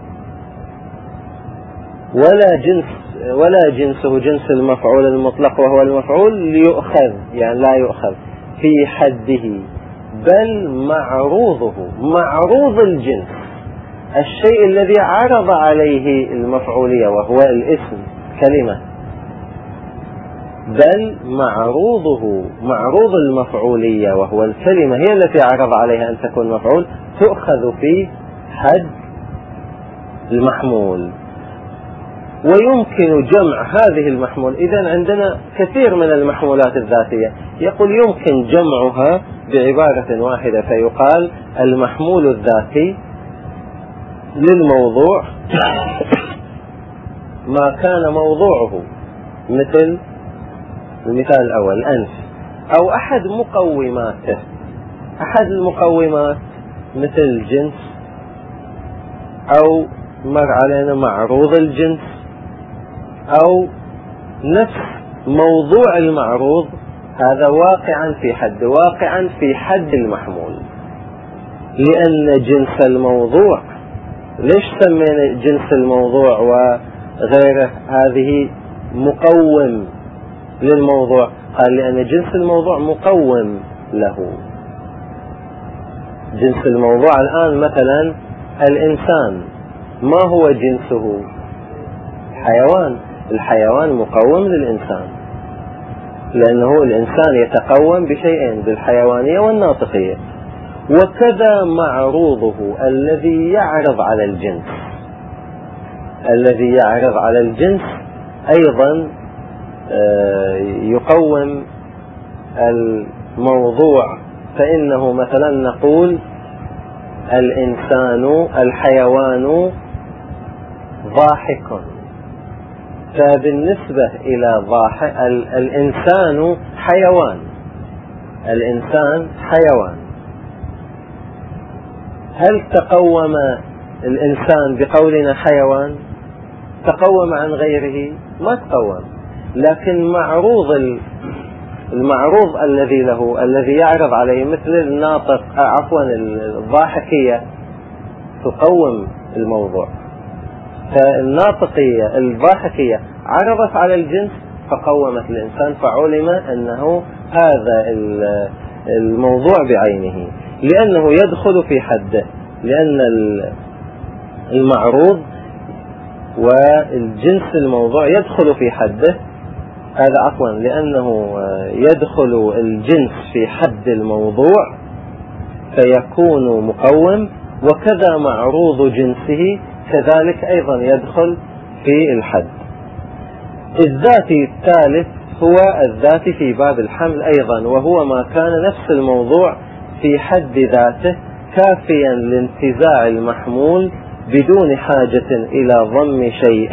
Speaker 1: ولا جنس ولا جنسه جنس المفعول المطلق وهو المفعول يؤخذ، يعني لا يؤخذ في حده، بل معروضه معروض الجنس، الشيء الذي عرض عليه المفعولية وهو الاسم كلمة، بل معروضه معروض المفعولية وهو الكلمة هي التي عرض عليها أن تكون مفعول، تؤخذ في حد المحمول. ويمكن جمع هذه المحمول، إذن عندنا كثير من المحمولات الذاتية، يقول يمكن جمعها بعبارة واحدة فيقال المحمول الذاتي للموضوع ما كان موضوعه مثل المثال الأول الأنف، أو أحد مقوماته، أحد المقومات مثل الجنس، أو مر علينا معروض الجنس، أو نفس موضوع المعروض، هذا واقعا في حد واقعا في حد المحمول، لأن جنس الموضوع، ليش سمينا جنس الموضوع وغيره هذه مقوم للموضوع؟ قال لأن جنس الموضوع مقوم له. جنس الموضوع الآن مثلا الإنسان، ما هو جنسه؟ حيوان، الحيوان مقوم للإنسان، لأنه الإنسان يتقوم بشيئين، بالحيوانية والناطقية. وكذا معروضه الذي يعرض على الجنس، الذي يعرض على الجنس أيضا يقوم الموضوع. فإنه مثلا نقول الإنسان الحيوان ضاحك، فبالنسبة إلى ضاحك الإنسان حيوان، الإنسان حيوان. هل تقوم الإنسان بقولنا حيوان؟ تقوم عن غيره؟ ما تقوم، لكن معروض المعروض الذي له الذي يعرض عليه مثل الناطق عفوا الضاحكية تقوم الموضوع. فالناطقية الضاحكية عرضت على الجنس فقومت الإنسان، فعلم أنه هذا الموضوع بعينه، لأنه يدخل في حده، لأن المعروض والجنس الموضوع يدخل في حده، هذا عفوا لأنه يدخل الجنس في حد الموضوع فيكون مقوم، وكذا معروض جنسه كذلك أيضا يدخل في الحد. الذاتي الثالث هو الذاتي في باب الحمل أيضا، وهو ما كان نفس الموضوع في حد ذاته كافيا لانتزاع المحمول بدون حاجة إلى ضم شيء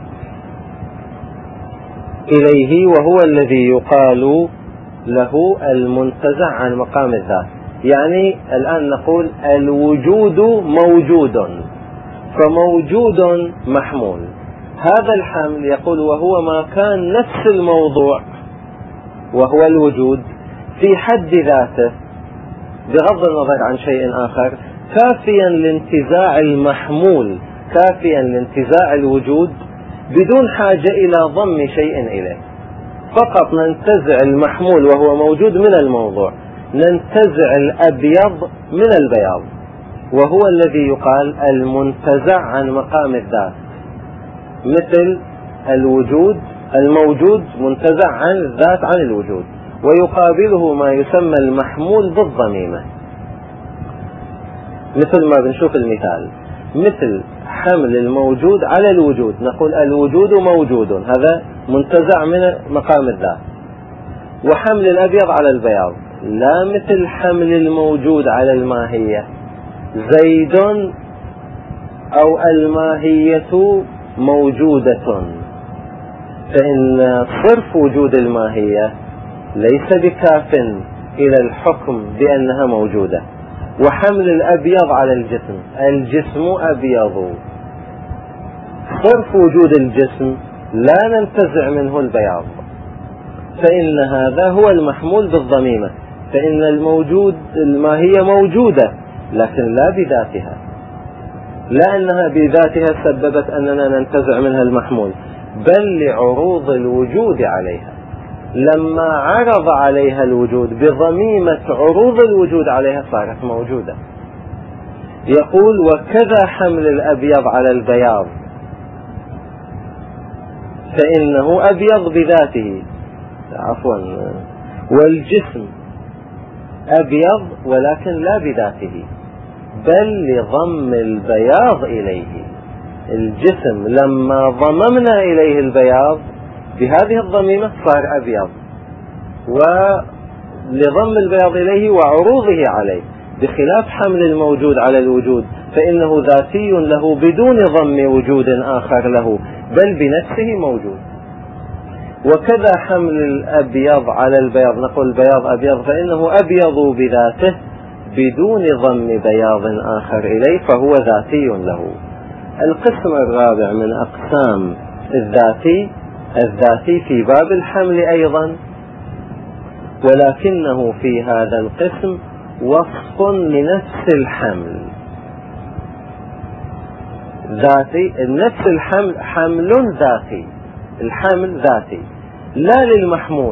Speaker 1: إليه، وهو الذي يقال له المنتزع عن مقام الذات. يعني الآن نقول الوجود موجود، فموجود محمول. هذا الحمل يقول وهو ما كان نفس الموضوع وهو الوجود في حد ذاته بغض النظر عن شيء آخر كافيا لانتزاع المحمول، كافيا لانتزاع الوجود بدون حاجة إلى ضم شيء إليه. فقط ننتزع المحمول وهو موجود من الموضوع، ننتزع الأبيض من البياض، وهو الذي يقال المنتزع عن مقام الذات. مثل الوجود الموجود منتزع عن الذات عن الوجود، ويقابله ما يسمى المحمول بالضميمة. مثل ما بنشوف المثال، مثل حمل الموجود على الوجود، نقول الوجود موجود، هذا منتزع من مقام الذات. وحمل الأبيض على البياض لا مثل حمل الموجود على الماهية، زيد أو الماهية موجودة، فإن صرف وجود الماهية ليس بكاف إلى الحكم بأنها موجودة. وحمل الأبيض على الجسم، الجسم أبيض، صرف وجود الجسم لا ننتزع منه البياض، فإن هذا هو المحمول بالضميمة، فإن الموجود الماهية موجودة لكن لا بذاتها، لا أنها بذاتها سببت أننا ننتزع منها المحمول، بل لعروض الوجود عليها. لما عرض عليها الوجود بضميمة عروض الوجود عليها صارت موجودة. يقول وكذا حمل الأبيض على البياض، فإنه أبيض بذاته، عفوا، والجسم أبيض ولكن لا بذاته بل لضم البياض إليه. الجسم لما ضممنا إليه البياض بهذه الضميمة صار أبيض، ولضم البياض إليه وعروضه عليه، بخلاف حمل الموجود على الوجود فإنه ذاتي له بدون ضم وجود آخر له، بل بنفسه موجود. وكذا حمل الأبيض على البياض، نقول البياض أبيض فإنه أبيض بذاته بدون ضم بياض آخر إليه، فهو ذاتي له. القسم الرابع من أقسام الذاتي، الذاتي في باب الحمل أيضا، ولكنه في هذا القسم وصف لنفس الحمل. ذاتي، نفس الحمل حمل ذاتي، الحمل ذاتي لا للمحمول،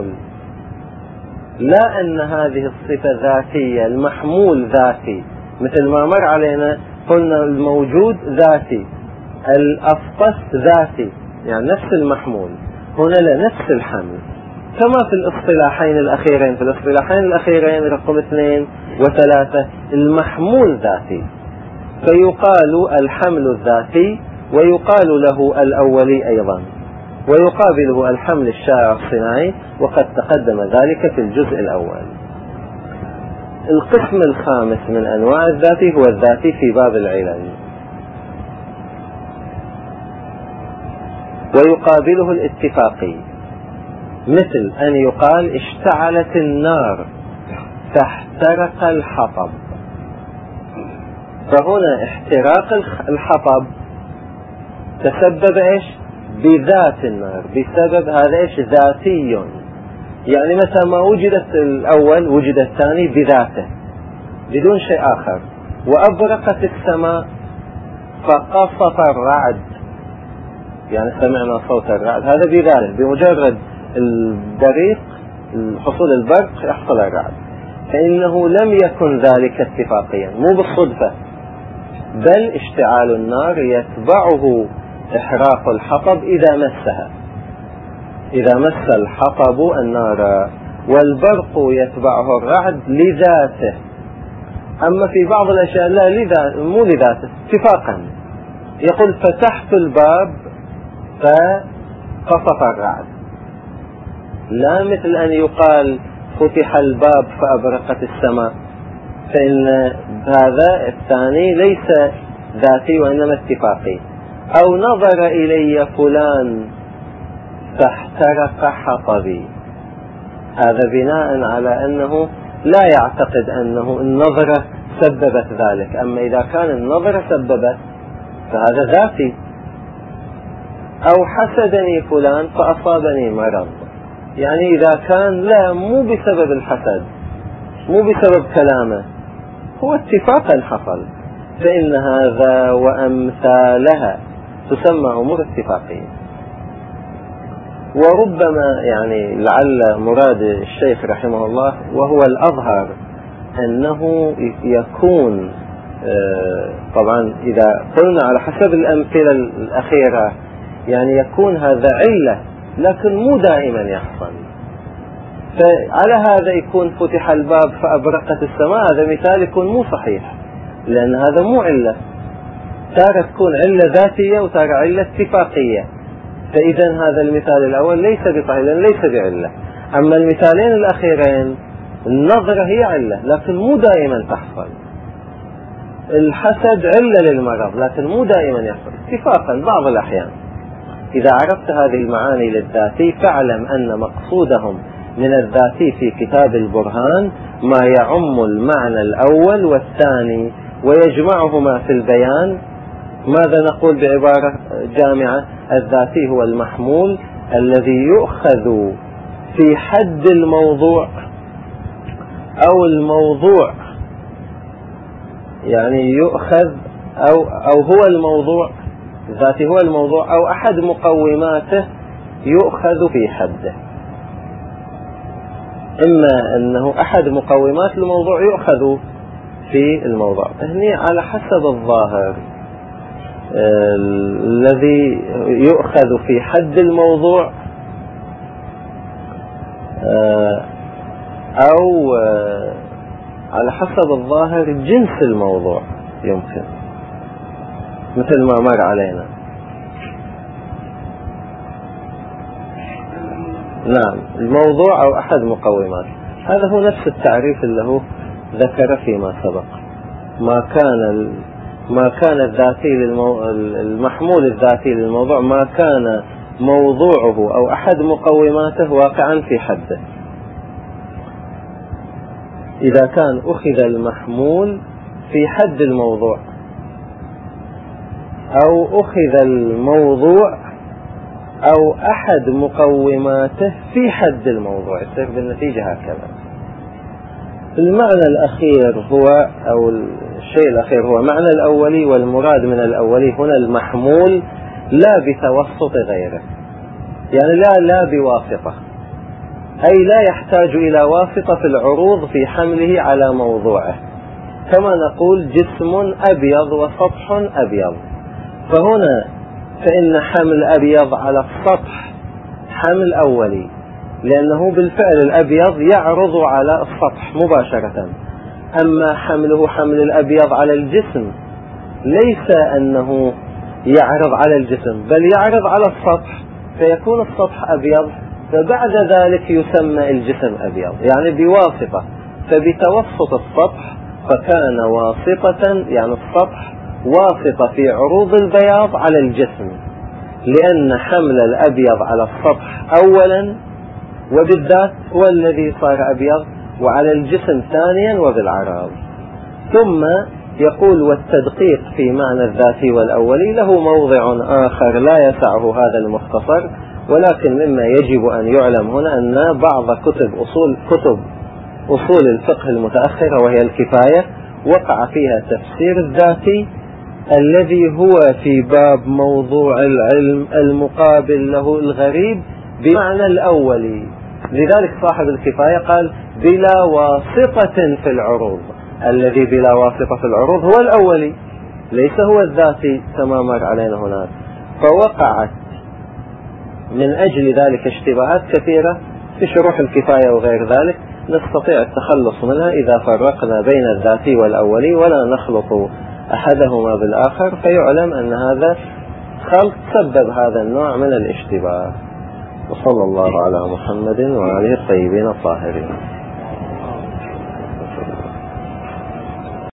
Speaker 1: لا أن هذه الصفة ذاتية، المحمول ذاتي، مثل ما مر علينا قلنا الموجود ذاتي، الأفقس ذاتي، يعني نفس المحمول. هنا لنفس الحمل، كما في الاصطلاحين الأخيرين، في الاصطلاحين الأخيرين رقم اثنين وثلاثة المحمول ذاتي، فيقال الحمل الذاتي ويقال له الأولي أيضا، ويقابله الحمل الشائع الصناعي، وقد تقدم ذلك في الجزء الأول. القسم الخامس من أنواع الذاتي هو الذاتي في باب العلل، ويقابله الاتفاقي، مثل أن يقال اشتعلت النار فاحترق الحطب، فهنا احتراق الحطب تسبب ايش؟ بذات النار، بسبب هذا ايش؟ ذاتي، يعني مثلا ما وجدت الأول وجد الثاني بذاته بدون شيء آخر. وأبرقت السماء فقصف الرعد، يعني سمعنا صوت الرعد، هذا بذاته، بمجرد البريق حصول البرق يحصل الرعد، فإنه لم يكن ذلك اتفاقيا، مو بالصدفة، بل اشتعال النار يتبعه إحراق الحطب إذا مسها، إذا مس الحطب النار، والبرق يتبعه الرعد لذاته. أما في بعض الأشياء لا لذا مو لذاته، اتفاقا. يقول فتحت الباب فقصف الرعد، لا مثل أن يقال فتح الباب فأبرقت السماء، فإن هذا الثاني ليس ذاتي وإنما اتفاقي. أو نظر إلي فلان فاحترق حطبي، هذا بناء على أنه لا يعتقد أنه النظرة سببت ذلك. أما إذا كان النظرة سببت فهذا ذاتي. أو حسدني فلان فأصابني مرض، يعني إذا كان لا مو بسبب الحسد مو بسبب كلامه، هو اتفاقا حصل، فإن هذا وأمثالها تسمى أمور اتفاقية. وربما يعني لعل مراد الشيخ رحمه الله وهو الأظهر أنه يكون طبعا إذا قلنا على حسب الأمثلة الأخيرة يعني يكون هذا علة لكن مو دائما يحصل. فعلى هذا يكون فتح الباب فأبرقت السماء، هذا مثال يكون مو صحيح، لأن هذا مو علة، تارة تكون علة ذاتية وتارة علة اتفاقية. فإذا هذا المثال الأول ليس بصحيح لأن ليس بعلة. أما المثالين الأخيرين النظرة هي علة لكن مو دائما تحصل. الحسد علة للمرض لكن مو دائما يحصل، اتفاقا بعض الأحيان. إذا عرفت هذه المعاني للذاتي فاعلم أن مقصودهم من الذاتي في كتاب البرهان ما يعم المعنى الأول والثاني ويجمعهما في البيان. ماذا نقول بعبارة جامعة؟ الذاتي هو المحمول الذي يؤخذ في حد الموضوع أو الموضوع، يعني يؤخذ أو, أو هو الموضوع، الذاتي هو الموضوع أو أحد مقوماته يؤخذ في حده. إما أنه أحد مقومات الموضوع يؤخذ في الموضوع، هني على حسب الظاهر الذي يؤخذ في حد الموضوع أو على حسب الظاهر جنس الموضوع يمكن، مثل ما مر علينا. نعم، الموضوع أو أحد مقومات، هذا هو نفس التعريف اللي هو ذكر فيما سبق. ما كان ما كان الذاتي للمو... المحمول الذاتي للموضوع ما كان موضوعه أو أحد مقوماته واقعا في حده. إذا كان أخذ المحمول في حد الموضوع أو أخذ الموضوع أو أحد مقوماته في حد الموضوع، يصير بالنتيجة هكذا. المعنى الأخير هو أو الشيء الأخير هو معنى الأولي، والمراد من الأولي هنا المحمول لا بتوسط غيره، يعني لا لا بواسطة، أي لا يحتاج إلى واسطة في العروض في حمله على موضوعه. كما نقول جسم أبيض وسطح أبيض، فهنا فإن حمل أبيض على السطح حمل أولي، لأنه بالفعل الأبيض يعرض على السطح مباشرة. أما حمله حمل الأبيض على الجسم ليس أنه يعرض على الجسم بل يعرض على السطح، فيكون السطح أبيض، فبعد ذلك يسمى الجسم أبيض، يعني بواسطة. فبتوسط السطح فكان واسطة، يعني السطح واسطة في عروض البياض على الجسم، لأن حمل الأبيض على السطح أولا وبالذات هو الذي صار أبيض، وعلى الجسم ثانيا وبالعراض. ثم يقول والتدقيق في معنى الذاتي والأولي له موضع آخر لا يسعه هذا المختصر، ولكن مما يجب أن يعلم هنا أن بعض كتب أصول كتب أصول الفقه المتأخرة وهي الكفاية وقع فيها تفسير الذاتي الذي هو في باب موضوع العلم المقابل له الغريب بمعنى الأولي. لذلك صاحب الكفاية قال بلا واسطة في العروض، الذي بلا واسطة في العروض هو الأولي ليس هو الذاتي كما مر علينا هناك. فوقعت من أجل ذلك اشتباهات كثيرة في شروح الكفاية وغير ذلك، نستطيع التخلص منها إذا فرقنا بين الذاتي والأولي ولا نخلط أحدهما بالآخر، فيعلم أن هذا خلط سبب هذا النوع من الاشتباه. وصلى الله على محمد وعلى آله الطيبين الطاهرين.